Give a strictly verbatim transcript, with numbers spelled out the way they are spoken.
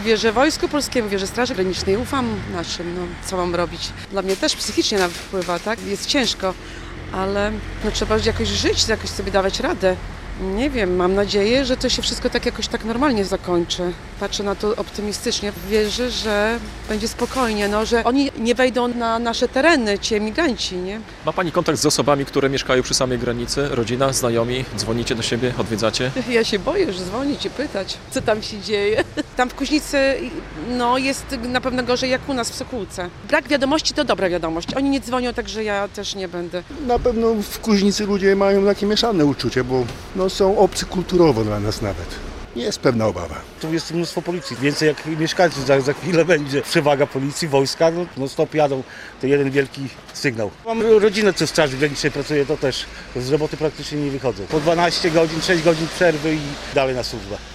Wierzę Wojsku Polskiemu, wierzę Straży Granicznej, ufam naszym, no co mam robić. Dla mnie też psychicznie nawet wpływa, tak? Jest ciężko, ale no, trzeba jakoś żyć, jakoś sobie dawać radę. Nie wiem, mam nadzieję, że to się wszystko tak jakoś tak normalnie zakończy. Patrzę na to optymistycznie. Wierzę, że będzie spokojnie, no, że oni nie wejdą na nasze tereny, ci emigranci, nie? Ma Pani kontakt z osobami, które mieszkają przy samej granicy? Rodzina, znajomi? Dzwonicie do siebie, odwiedzacie? Ja się boję już dzwonić i pytać, co tam się dzieje. Tam w Kuźnicy no, jest na pewno gorzej jak u nas w Sokółce. Brak wiadomości to dobra wiadomość. Oni nie dzwonią, także ja też nie będę. Na pewno w Kuźnicy ludzie mają takie mieszane uczucie, bo no, są obcy kulturowo dla nas nawet. Jest pewna obawa. Tu jest mnóstwo policji, więcej jak mieszkańców, za, za chwilę będzie przewaga policji, wojska, no, no stop jadą, to jeden wielki sygnał. Mam rodzinę, co w Straży Granicznej pracuje, to też z roboty praktycznie nie wychodzą. Po dwanaście godzin, sześć godzin przerwy i dalej na służbę.